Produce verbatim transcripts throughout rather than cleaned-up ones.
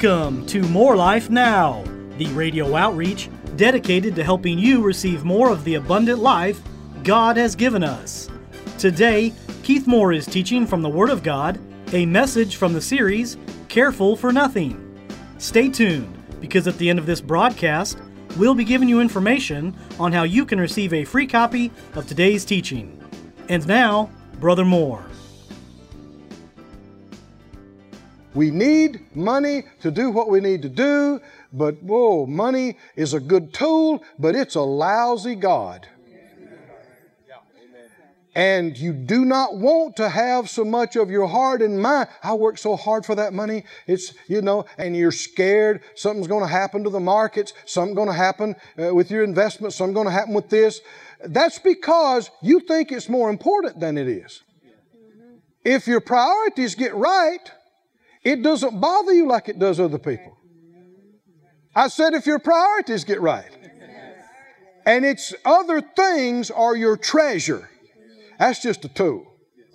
Welcome to More Life Now, the radio outreach dedicated to helping you receive more of the abundant life God has given us. Today, Keith Moore is teaching from the Word of God, a message from the series, Careful for Nothing. Stay tuned, because at the end of this broadcast, we'll be giving you information on how you can receive a free copy of today's teaching. And now, Brother Moore. We need money to do what we need to do, but whoa, money is a good tool, but it's a lousy God. And you do not want to have so much of your heart and mind. I work so hard for that money. It's, you know, and you're scared something's going to happen to the markets, something's going to happen uh, with your investments, something's going to happen with this. That's because you think it's more important than it is. If your priorities get right, it doesn't bother you like it does other people. I said if your priorities get right. And it's other things are your treasure. That's just a tool.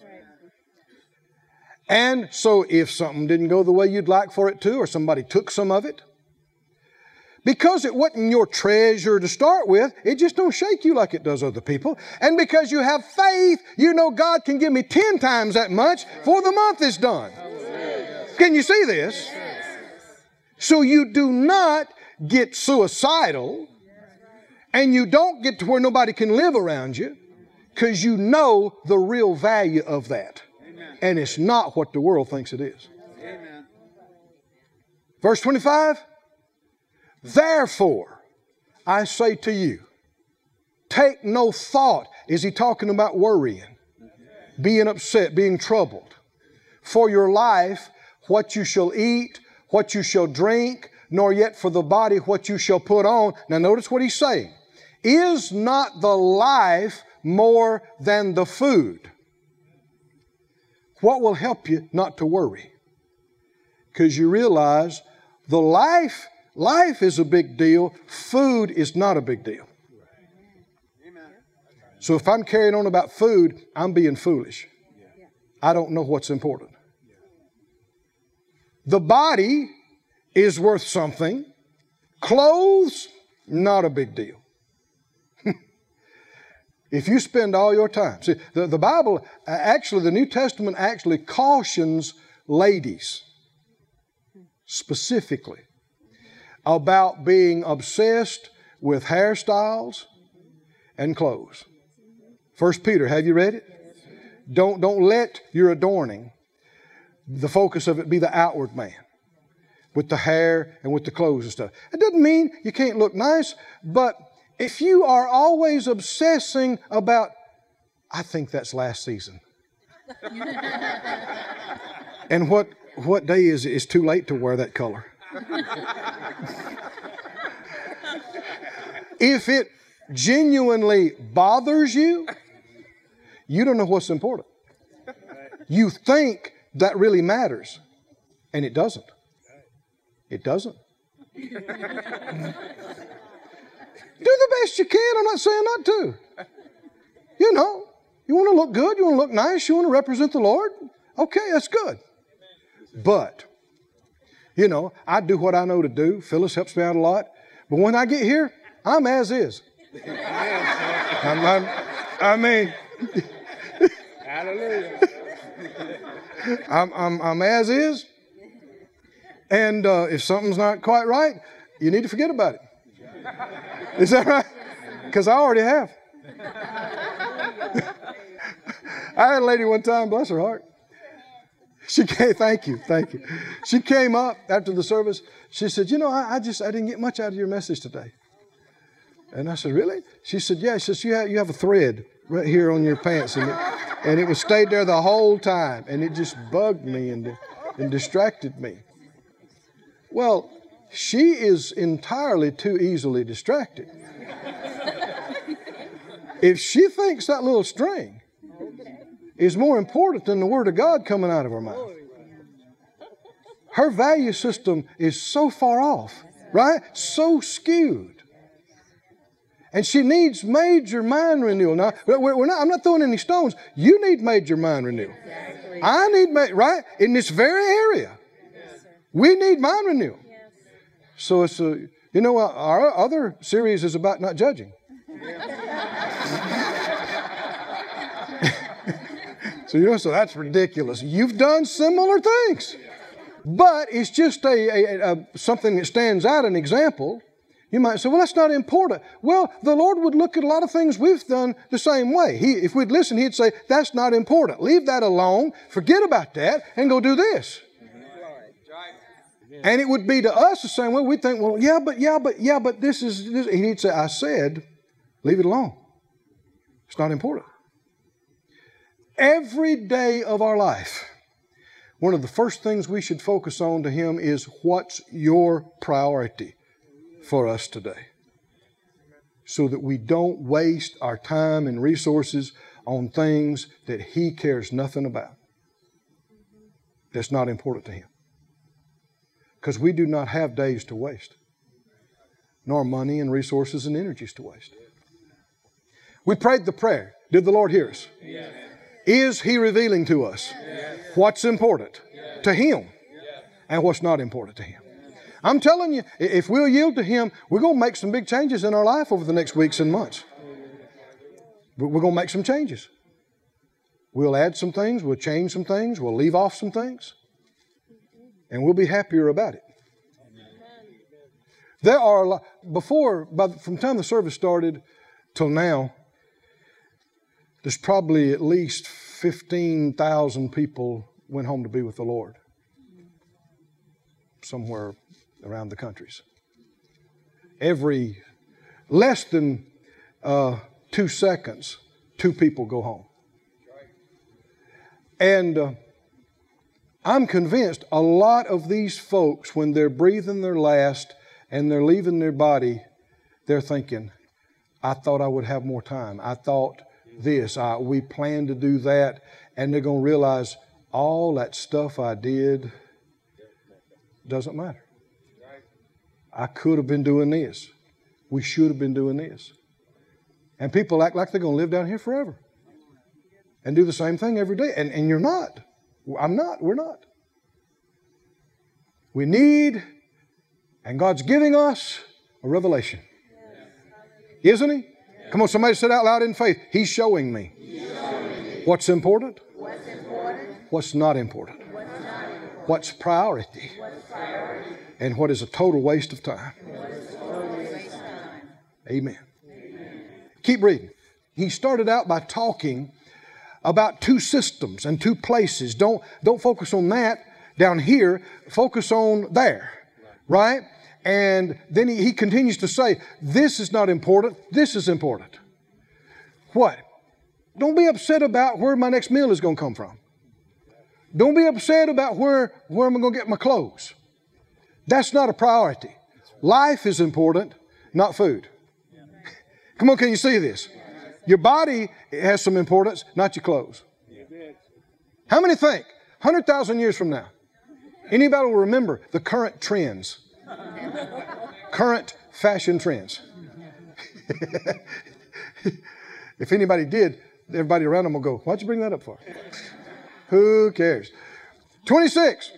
And so if something didn't go the way you'd like for it to, or somebody took some of it, because it wasn't your treasure to start with, it just don't shake you like it does other people. And because you have faith, you know God can give me ten times that much before the month is done. Can you see this? So you do not get suicidal, and you don't get to where nobody can live around you, because you know the real value of that. Amen. And it's not what the world thinks it is. Amen. Verse twenty-five, therefore, I say to you, take no thought. Is he talking about worrying, being upset, being troubled? For your life, what you shall eat, what you shall drink, nor yet for the body what you shall put on. Now notice what he's saying. Is not the life more than the food? What will help you not to worry? Because you realize the life, life is a big deal. Food is not a big deal. So if I'm carrying on about food, I'm being foolish. I don't know what's important. The body is worth something. Clothes, not a big deal. If you spend all your time. See, the, the Bible, actually, the New Testament actually cautions ladies specifically about being obsessed with hairstyles and clothes. First Peter, have you read it? Don't, don't let your adorning, the focus of it, be the outward man with the hair and with the clothes and stuff. It doesn't mean you can't look nice, but if you are always obsessing about, I think that's last season. And what, what day is it? It's too late to wear that color. If it genuinely bothers you, you don't know what's important. You think that really matters, and it doesn't. It doesn't. Do the best you can. I'm not saying not to. You know, you want to look good, you want to look nice, you want to represent the Lord. Okay, that's good. But, you know, I do what I know to do. Phyllis helps me out a lot. But when I get here, I'm as is. I'm, I'm, I mean, hallelujah. I'm, I'm, I'm as is. And uh, if something's not quite right, you need to forget about it. Is that right? Because I already have. I had a lady one time, bless her heart. She came, thank you, thank you. She came up after the service. She said, you know, I, I just, I didn't get much out of your message today. And I said, really? She said, yeah. She says, you have, you have a thread right here on your pants. And it, and it was stayed there the whole time. And it just bugged me and, and distracted me. Well, she is entirely too easily distracted. If she thinks that little string is more important than the Word of God coming out of her mouth, her value system is so far off, right? So skewed. And she needs major mind renewal. Now, we're not, I'm not throwing any stones. You need major mind renewal. I need, right? In this very area. We need mind renewal. So it's a, you know, our other series is about not judging. So, you know, so that's ridiculous. You've done similar things. But it's just a, a, a something that stands out, an example. You might say, well, that's not important. Well, the Lord would look at a lot of things we've done the same way. He, if we'd listen, He'd say, that's not important. Leave that alone. Forget about that and go do this. And it would be to us the same way. We'd think, well, yeah, but, yeah, but, yeah, but this is, this. And He'd say, I said, leave it alone. It's not important. Every day of our life, one of the first things we should focus on to Him is, what's your priority for us today? So that we don't waste our time and resources on things that He cares nothing about. That's not important to Him. Because we do not have days to waste, nor money and resources and energies to waste. We prayed the prayer. Did the Lord hear us? Yes. Is He revealing to us yes. what's important yes. to Him yes. and what's not important to Him? I'm telling you, if we'll yield to Him, we're going to make some big changes in our life over the next weeks and months. We're going to make some changes. We'll add some things. We'll change some things. We'll leave off some things. And we'll be happier about it. There are a lot, before, by, from the time the service started till now, there's probably at least fifteen thousand people went home to be with the Lord. Somewhere around the countries. Every less than uh, two seconds, two people go home. And uh, I'm convinced a lot of these folks, when they're breathing their last and they're leaving their body, they're thinking, I thought I would have more time. I thought this. I, we planned to do that. And they're going to realize all that stuff I did doesn't matter. I could have been doing this. We should have been doing this. And people act like they're going to live down here forever and do the same thing every day. And, and you're not. I'm not. We're not. We need, and God's giving us a revelation. Isn't He? Come on, somebody say it out loud in faith. He's showing me. He's showing me. What's important? What's important? What's not important? What's, not important. What's priority? What's priority? And what is a total waste of time? What is a total waste of time? Amen. Amen. Keep reading. He started out by talking about two systems and two places. Don't, don't focus on that down here. Focus on there. Right? And then he, he continues to say, this is not important. This is important. What? Don't be upset about where my next meal is going to come from. Don't be upset about where, where I'm going to get my clothes. That's not a priority. Life is important, not food. Come on, can you see this? Your body has some importance, not your clothes. How many think one hundred thousand years from now, anybody will remember the current trends? Current fashion trends. If anybody did, everybody around them will go, why'd you bring that up for? Who cares? twenty-six.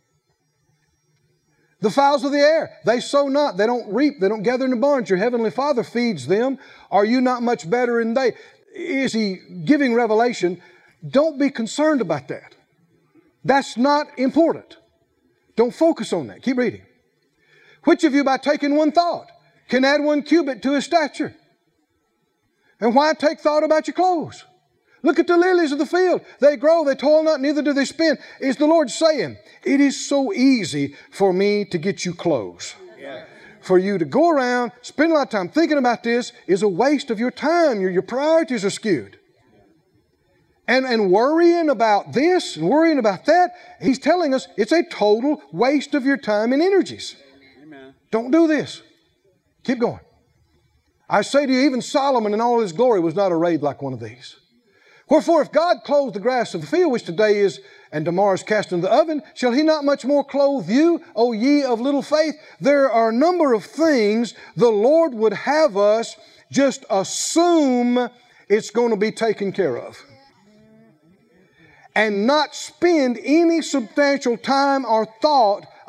The fowls of the air, they sow not, they don't reap, they don't gather in the barns. Your heavenly Father feeds them. Are you not much better than they? Is He giving revelation? Don't be concerned about that. That's not important. Don't focus on that. Keep reading. Which of you, by taking one thought, can add one cubit to his stature? And why take thought about your clothes? Look at the lilies of the field. They grow, they toil not, neither do they spin. Is the Lord saying, it is so easy for me to get you clothes. Yeah. For you to go around, spend a lot of time thinking about this is a waste of your time. Your, your priorities are skewed. And, and worrying about this and worrying about that, He's telling us it's a total waste of your time and energies. Amen. Don't do this. Keep going. I say to you, even Solomon in all his glory was not arrayed like one of these. Wherefore, if God clothe the grass of the field, which today is and tomorrow is cast into the oven, shall He not much more clothe you, O ye of little faith? There are a number of things the Lord would have us just assume it's going to be taken care of, and not spend any substantial time or thought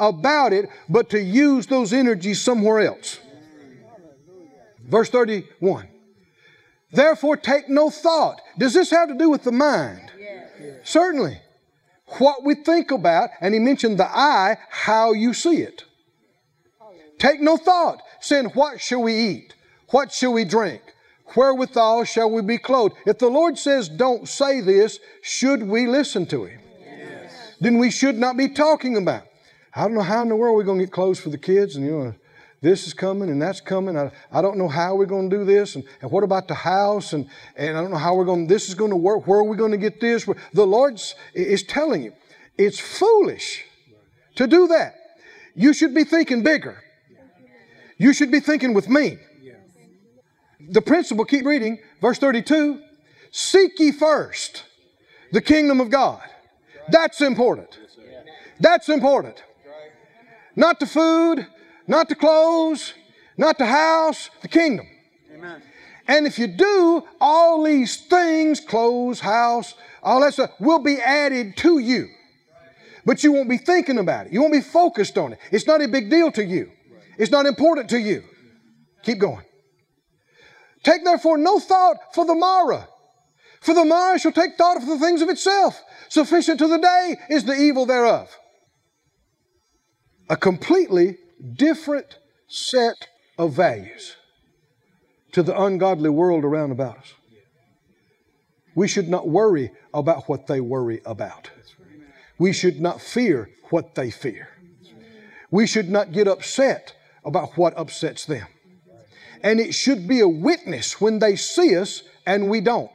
about it, but to use those energies somewhere else. Verse thirty-one. Therefore take no thought. Does this have to do with the mind? Yes. Certainly. What we think about, and he mentioned the eye, how you see it. Take no thought, saying, what shall we eat? What shall we drink? Wherewithal shall we be clothed? If the Lord says don't say this, should we listen to Him? Yes. Then we should not be talking about, I don't know how in the world we're going to get clothes for the kids, and you know, this is coming and that's coming. I, I don't know how we're going to do this. And, and what about the house? And, and I don't know how we're going, this is going to work. Where are we going to get this? The Lord is telling you, it's foolish to do that. You should be thinking bigger. You should be thinking with me. The principle, keep reading, verse thirty-two, seek ye first the kingdom of God. That's important. That's important. Not the food, not the clothes, not the house, the kingdom. Amen. And if you do, all these things, clothes, house, all that stuff, will be added to you. But you won't be thinking about it. You won't be focused on it. It's not a big deal to you. It's not important to you. Keep going. Take therefore no thought for the morrow. For the morrow shall take thought for the things of itself. Sufficient to the day is the evil thereof. A completely different set of values to the ungodly world around about us. We should not worry about what they worry about. We should not fear what they fear. We should not get upset about what upsets them. And it should be a witness when they see us and we don't.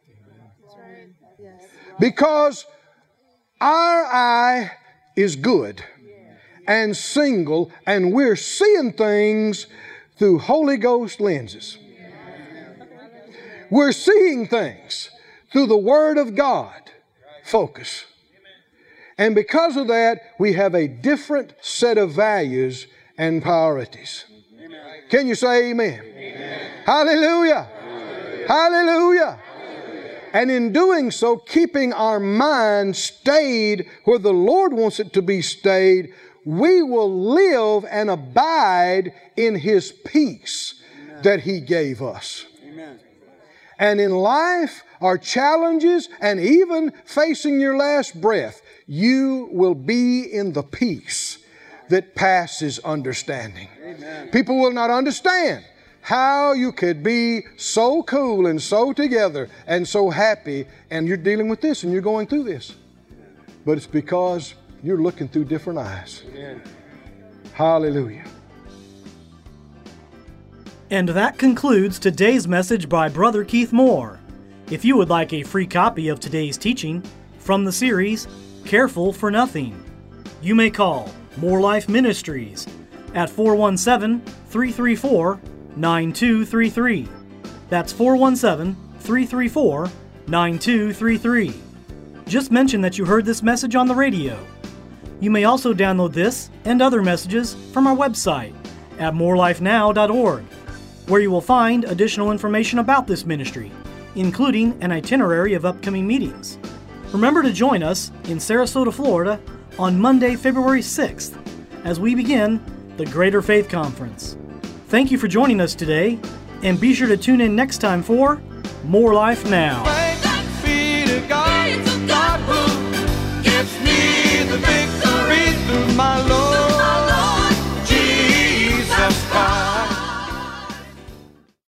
Because our eye is good and single, and we're seeing things through Holy Ghost lenses. We're seeing things through the Word of God focus. And because of that, we have a different set of values and priorities. Can you say amen? Amen. Hallelujah. Hallelujah. Hallelujah. And in doing so, keeping our mind stayed where the Lord wants it to be stayed, we will live and abide in His peace Amen. That He gave us. Amen. And in life, our challenges, and even facing your last breath, you will be in the peace that passes understanding. Amen. People will not understand how you could be so cool and so together and so happy, and you're dealing with this and you're going through this. But it's because you're looking through different eyes. Amen. Hallelujah. And that concludes today's message by Brother Keith Moore. If you would like a free copy of today's teaching from the series, Careful for Nothing, you may call More Life Ministries at four one seven, three three four, nine two three three. That's four one seven, three three four, nine two three three. Just mention that you heard this message on the radio. You may also download this and other messages from our website at more life now dot org, where you will find additional information about this ministry, including an itinerary of upcoming meetings. Remember to join us in Sarasota, Florida on Monday, February sixth, as we begin the Greater Faith Conference. Thank you for joining us today, and be sure to tune in next time for More Life Now.